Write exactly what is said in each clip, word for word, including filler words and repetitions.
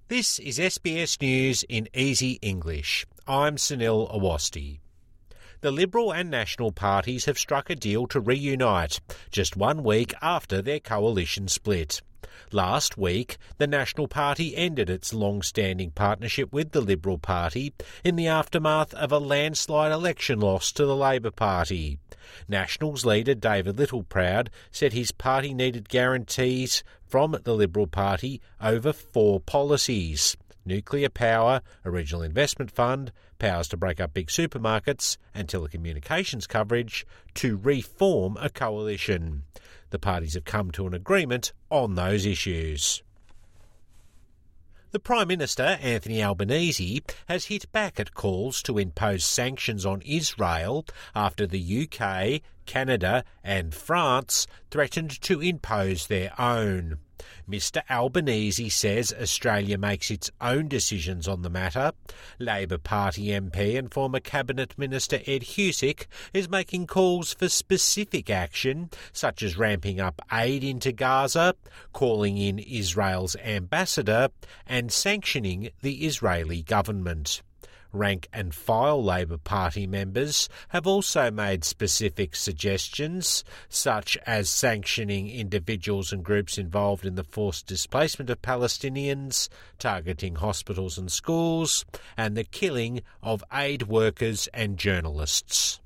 This is S B S News in Easy English. I'm Sunil Awasthi. The Liberal and National parties have struck a deal to reunite, just one week after their coalition split. Last week, the National Party ended its long-standing partnership with the Liberal Party in the aftermath of a landslide election loss to the Labor Party. Nationals leader David Littleproud said his party needed guarantees from the Liberal Party over four policies: nuclear power, a regional investment fund, powers to break up big supermarkets, and telecommunications coverage to reform a coalition. The parties have come to an agreement on those issues. The Prime Minister, Anthony Albanese, has hit back at calls to impose sanctions on Israel after the U K, Canada and France threatened to impose their own. Mr Albanese says Australia makes its own decisions on the matter. Labor Party M P and former Cabinet Minister Ed Husic is making calls for specific action, such as ramping up aid into Gaza, calling in Israel's ambassador and sanctioning the Israeli government. Rank and file Labor Party members have also made specific suggestions, such as sanctioning individuals and groups involved in the forced displacement of Palestinians, targeting hospitals and schools, and the killing of aid workers and journalists.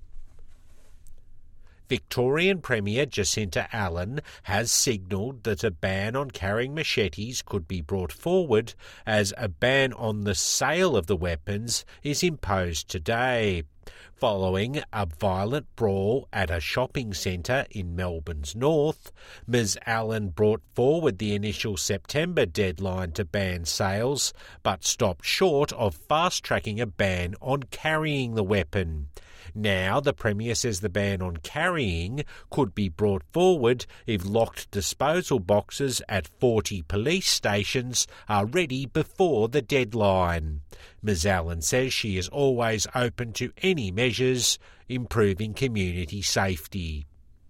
Victorian Premier Jacinta Allan has signalled that a ban on carrying machetes could be brought forward as a ban on the sale of the weapons is imposed today. Following a violent brawl at a shopping centre in Melbourne's north, Miz Allan brought forward the initial September deadline to ban sales, but stopped short of fast-tracking a ban on carrying the weapon. Now, the Premier says the ban on carrying could be brought forward if locked disposal boxes at forty police stations are ready before the deadline. Miz Allan says she is always open to any measures improving community safety.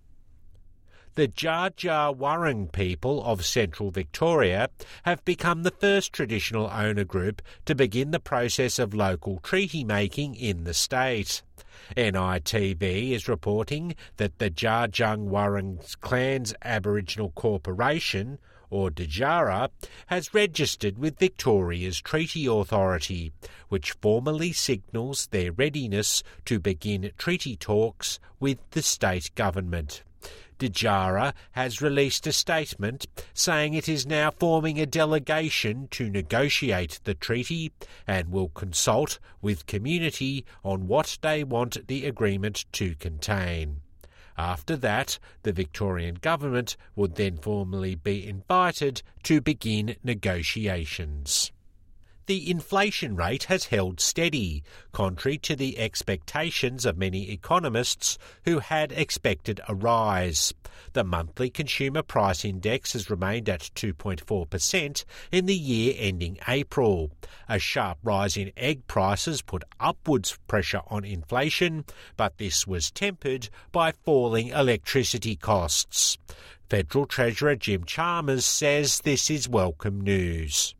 The Dja Dja Wurrung people of central Victoria have become the first traditional owner group to begin the process of local treaty making in the state. N I T V is reporting that the Dja Dja Wurrung Clans Aboriginal Corporation, or Djara, has registered with Victoria's Treaty Authority, which formally signals their readiness to begin treaty talks with the state government. Djara has released a statement saying it is now forming a delegation to negotiate the treaty and will consult with community on what they want the agreement to contain. After that, the Victorian government would then formally be invited to begin negotiations. The inflation rate has held steady, contrary to the expectations of many economists who had expected a rise. The monthly consumer price index has remained at two point four percent in the year ending April. A sharp rise in egg prices put upwards pressure on inflation, but this was tempered by falling electricity costs. Federal Treasurer Jim Chalmers says this is welcome news.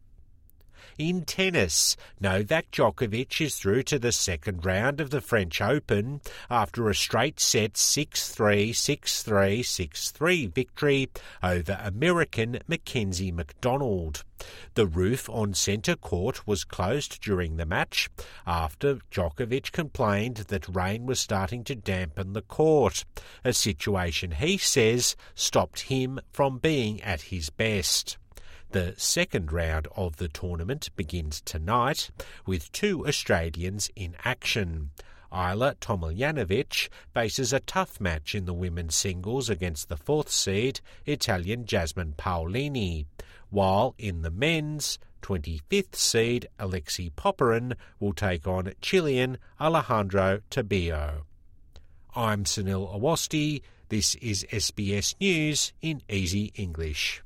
In tennis, Novak Djokovic is through to the second round of the French Open after a straight-set six three, six three, six three victory over American Mackenzie McDonald. The roof on centre court was closed during the match after Djokovic complained that rain was starting to dampen the court, a situation he says stopped him from being at his best. The second round of the tournament begins tonight with two Australians in action. Ajla Tomljanovic faces a tough match in the women's singles against the fourth seed Italian Jasmine Paolini, while in the men's, twenty-fifth seed Alexei Popyrin will take on Chilean Alejandro Tabio. I'm Sunil Awasthi. This is S B S News in Easy English.